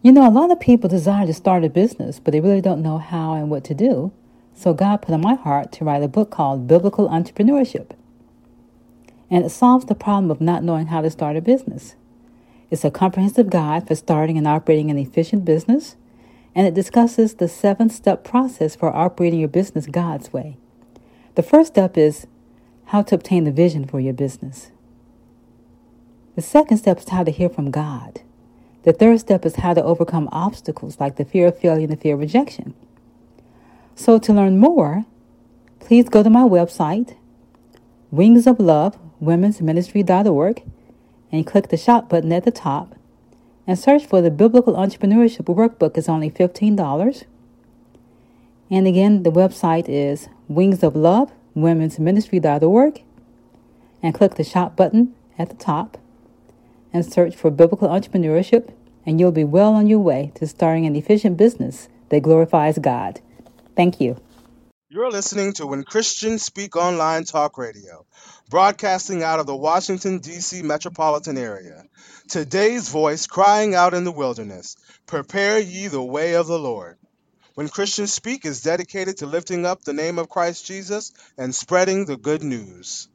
A lot of people desire to start a business, but they really don't know how and what to do. So God put on my heart to write a book called Biblical Entrepreneurship. And it solves the problem of not knowing how to start a business. It's a comprehensive guide for starting and operating an efficient business, and it discusses the 7-step process for operating your business God's way. The first step is how to obtain the vision for your business. The second step is how to hear from God. The third step is how to overcome obstacles like the fear of failure and the fear of rejection. So to learn more, please go to my website, wingsoflovewomensministry.org, and click the shop button at the top and search for the Biblical Entrepreneurship Workbook. It's only $15. And again, the website is wingsoflovewomensministry.org, and click the shop button at the top and search for Biblical Entrepreneurship, and you'll be well on your way to starting an efficient business that glorifies God. Thank you. You're listening to When Christians Speak Online Talk Radio, broadcasting out of the Washington, D.C. metropolitan area. Today's voice crying out in the wilderness, prepare ye the way of the Lord. When Christians Speak is dedicated to lifting up the name of Christ Jesus and spreading the good news.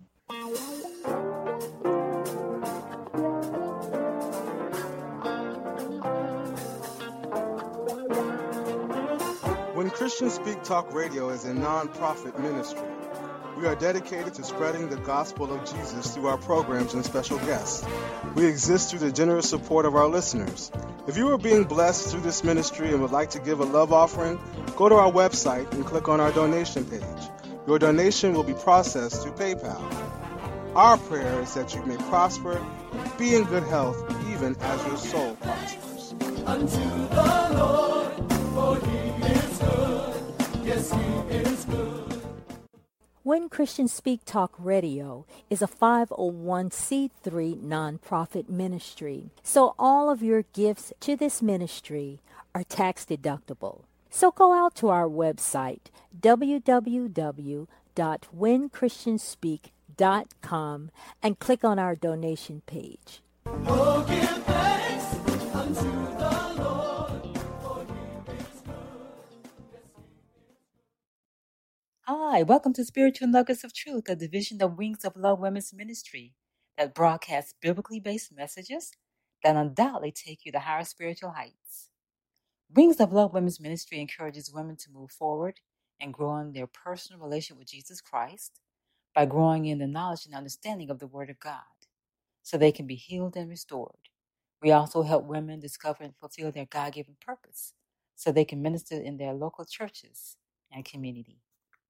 When Christians Speak Talk Radio is a non-profit ministry. We are dedicated to spreading the gospel of Jesus through our programs and special guests. We exist through the generous support of our listeners. If you are being blessed through this ministry and would like to give a love offering, go to our website and click on our donation page. Your donation will be processed through PayPal. Our prayer is that you may prosper, be in good health, even as your soul prospers. Unto the Lord, for he is good. Yes, he is good. When Christians Speak Talk Radio is a 501c3 nonprofit ministry, so all of your gifts to this ministry are tax deductible. So go out to our website, www.whenchristianspeak.com, and click on our donation page. Oh, give thanks unto the Lord, for he is good. Hi, welcome to Spiritual Nuggets of Truth, a division of Wings of Love Women's Ministry that broadcasts biblically based messages that undoubtedly take you to higher spiritual heights. Wings of Love Women's Ministry encourages women to move forward and grow in their personal relationship with Jesus Christ by growing in the knowledge and understanding of the Word of God so they can be healed and restored. We also help women discover and fulfill their God-given purpose so they can minister in their local churches and community.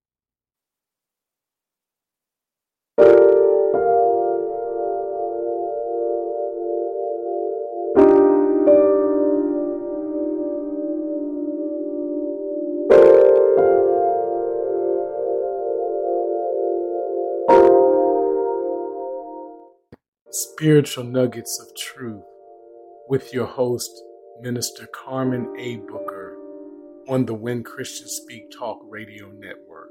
Spiritual Nuggets of Truth with your host, Minister Carmen A. Booker, on the When Christians Speak Talk Radio Network.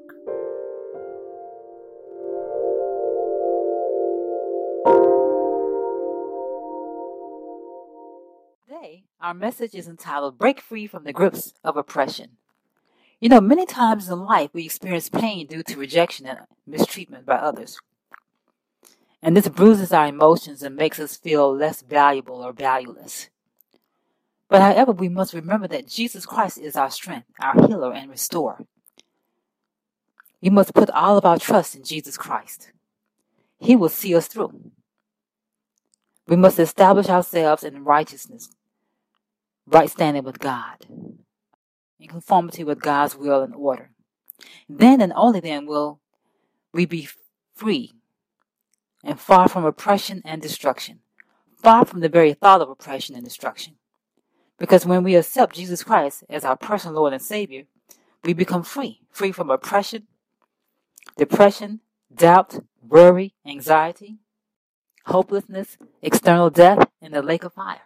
Today, our message is entitled, Break Free from the Grips of Oppression. Many times in life we experience pain due to rejection and mistreatment by others. And this bruises our emotions and makes us feel less valuable or valueless. But however, we must remember that Jesus Christ is our strength, our healer and restorer. We must put all of our trust in Jesus Christ. He will see us through. We must establish ourselves in righteousness, right standing with God, in conformity with God's will and order. Then and only then will we be free and far from oppression and destruction, far from the very thought of oppression and destruction. Because when we accept Jesus Christ as our personal Lord and Savior, we become free from oppression, depression, doubt, worry, anxiety, hopelessness, external death, and the lake of fire.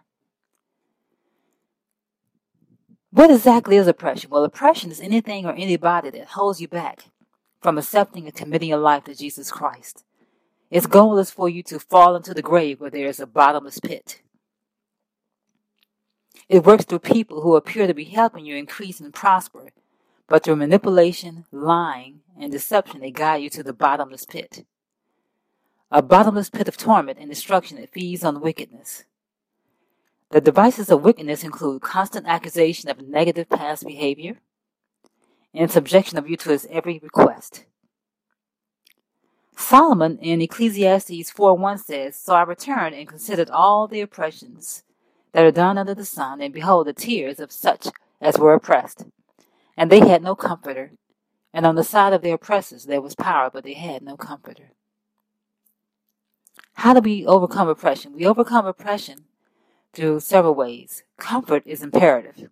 What exactly is oppression? Well, oppression is anything or anybody that holds you back from accepting and committing your life to Jesus Christ. Its goal is for you to fall into the grave where there is a bottomless pit. It works through people who appear to be helping you increase and prosper, but through manipulation, lying, and deception they guide you to the bottomless pit. A bottomless pit of torment and destruction that feeds on wickedness. The devices of wickedness include constant accusation of negative past behavior and subjection of you to his every request. Solomon in Ecclesiastes 4:1 says, "So I returned and considered all the oppressions that are done under the sun, and behold, the tears of such as were oppressed. And they had no comforter, and on the side of their oppressors there was power, but they had no comforter." How do we overcome oppression? We overcome oppression through several ways. Comfort is imperative.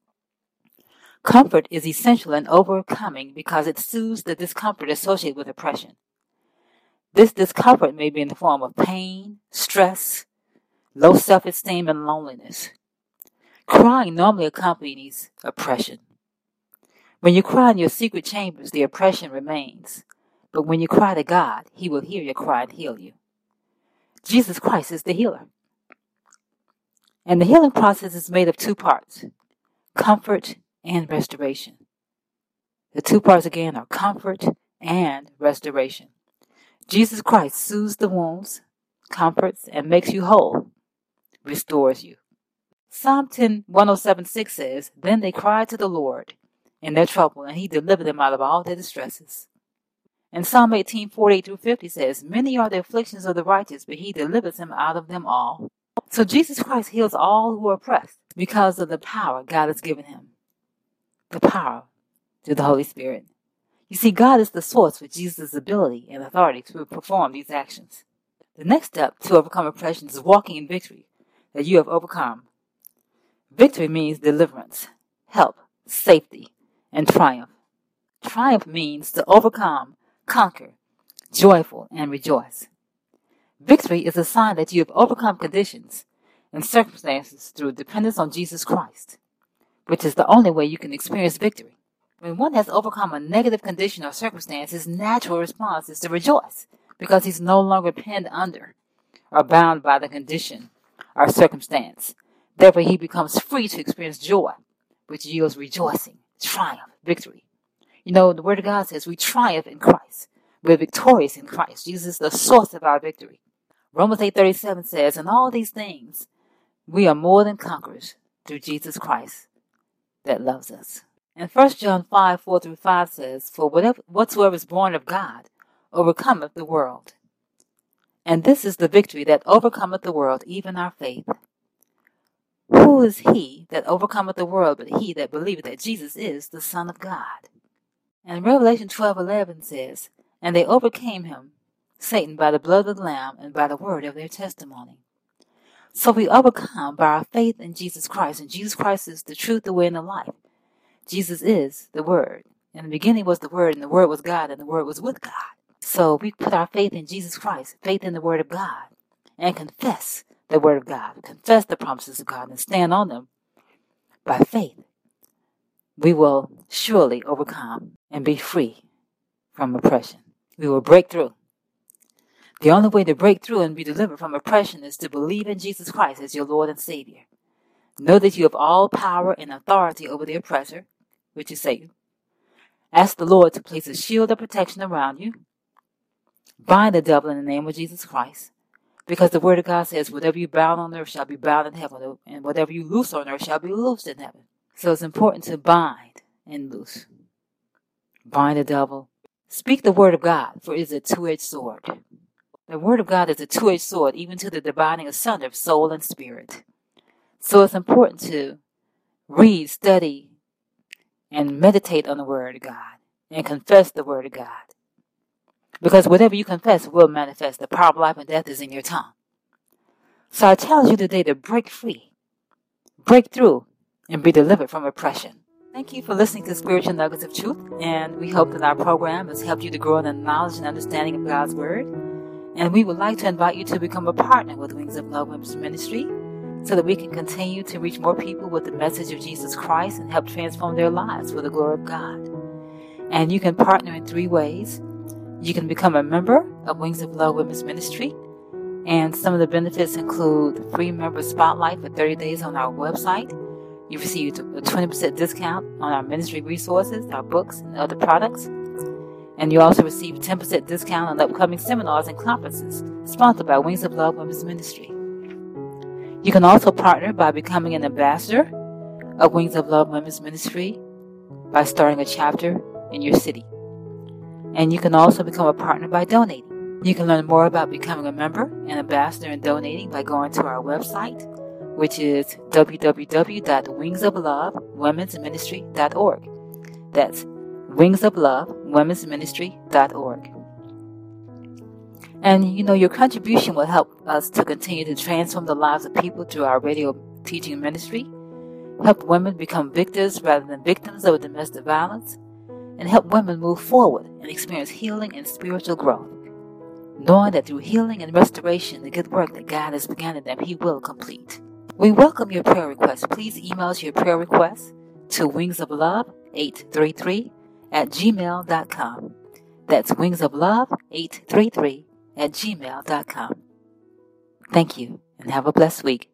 Comfort is essential in overcoming because it soothes the discomfort associated with oppression. This discomfort may be in the form of pain, stress, low self-esteem, and loneliness. Crying normally accompanies oppression. When you cry in your secret chambers, the oppression remains. But when you cry to God, he will hear your cry and heal you. Jesus Christ is the healer. And the healing process is made of two parts, comfort and restoration. The two parts again are comfort and restoration. Jesus Christ soothes the wounds, comforts, and makes you whole, restores you. Psalm 107:6 says, "Then they cried to the Lord in their trouble, and he delivered them out of all their distresses." And Psalm 18:48-50 says, "Many are the afflictions of the righteous, but he delivers them out of them all." So Jesus Christ heals all who are oppressed because of the power God has given him. The power through the Holy Spirit. You see, God is the source for Jesus' ability and authority to perform these actions. The next step to overcome oppression is walking in victory that you have overcome. Victory means deliverance, help, safety, and triumph. Triumph means to overcome, conquer, joyful, and rejoice. Victory is a sign that you have overcome conditions and circumstances through dependence on Jesus Christ, which is the only way you can experience victory. When one has overcome a negative condition or circumstance, his natural response is to rejoice because he's no longer pinned under or bound by the condition or circumstance. Therefore, he becomes free to experience joy, which yields rejoicing, triumph, victory. You know, the Word of God says we triumph in Christ. We're victorious in Christ. Jesus is the source of our victory. Romans 8:37 says, "In all these things, we are more than conquerors through Jesus Christ that loves us." And 1 John 5:4-5 says, "For whatsoever is born of God overcometh the world. And this is the victory that overcometh the world, even our faith. Who is he that overcometh the world but he that believeth that Jesus is the Son of God?" And Revelation 12:11 says, "And they overcame him, Satan, by the blood of the Lamb and by the word of their testimony." So we overcome by our faith in Jesus Christ, and Jesus Christ is the truth, the way, and the life. Jesus is the Word. In the beginning was the Word, and the Word was God, and the Word was with God. So we put our faith in Jesus Christ, faith in the Word of God, and confess the Word of God, confess the promises of God, and stand on them by faith. We will surely overcome and be free from oppression. We will break through. The only way to break through and be delivered from oppression is to believe in Jesus Christ as your Lord and Savior. Know that you have all power and authority over the oppressor, which is Satan. Ask the Lord to place a shield of protection around you. Bind the devil in the name of Jesus Christ, because the Word of God says, "Whatever you bound on earth shall be bound in heaven, and whatever you loose on earth shall be loosed in heaven." So it's important to bind and loose. Bind the devil. Speak the Word of God, for it is a two-edged sword. The Word of God is a two-edged sword, even to the dividing asunder of soul and spirit. So it's important to read, study, and meditate on the Word of God, and confess the Word of God. Because whatever you confess will manifest. The power of life and death is in your tongue. So I challenge you today to break free, break through, and be delivered from oppression. Thank you for listening to Spiritual Nuggets of Truth, and we hope that our program has helped you to grow in the knowledge and understanding of God's Word. And we would like to invite you to become a partner with Wings of Love Women's Ministry so that we can continue to reach more people with the message of Jesus Christ and help transform their lives for the glory of God. And you can partner in 3 ways. You can become a member of Wings of Love Women's Ministry, and some of the benefits include the free member spotlight for 30 days on our website. You receive a 20% discount on our ministry resources, our books, and other products. And you also receive a 10% discount on upcoming seminars and conferences sponsored by Wings of Love Women's Ministry. You can also partner by becoming an ambassador of Wings of Love Women's Ministry by starting a chapter in your city. And you can also become a partner by donating. You can learn more about becoming a member, an ambassador, and donating by going to our website, which is www.wingsoflovewomensministry.org. That's wingsoflovewomensministry.org. And your contribution will help us to continue to transform the lives of people through our radio teaching ministry, help women become victors rather than victims of domestic violence, and help women move forward and experience healing and spiritual growth, knowing that through healing and restoration, the good work that God has begun in them, He will complete. We welcome your prayer requests. Please email us your prayer requests to wingsoflove833@gmail.com. That's wingsoflove833@gmail.com. Thank you, and have a blessed week.